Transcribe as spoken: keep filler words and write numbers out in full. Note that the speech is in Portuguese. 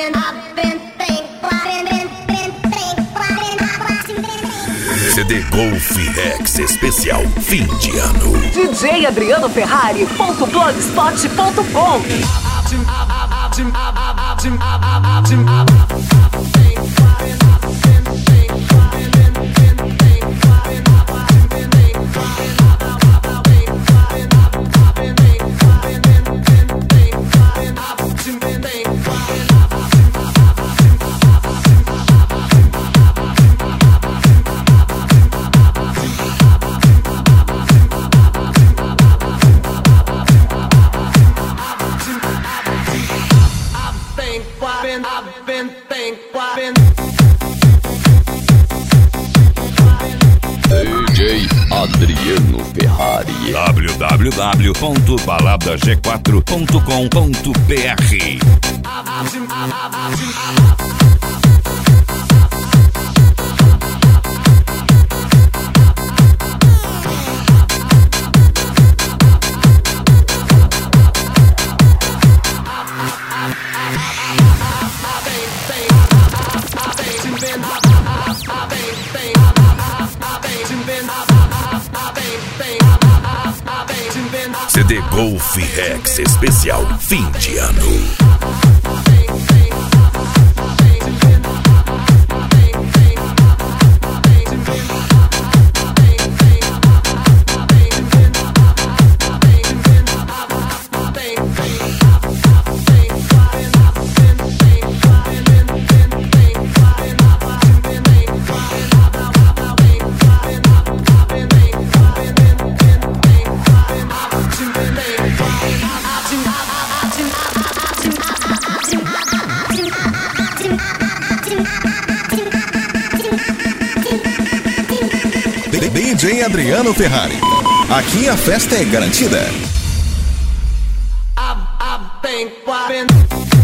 C D Golf Rex especial fim de ano. D J Adriano Ferrari ponto blogspot ponto com. D J Adriano Ferrari. w w w ponto balada g quatro ponto com ponto b r. C D Golf Rex especial fim de ano. D J Adriano Ferrari. Aqui a festa é garantida. I've, I've been, I've been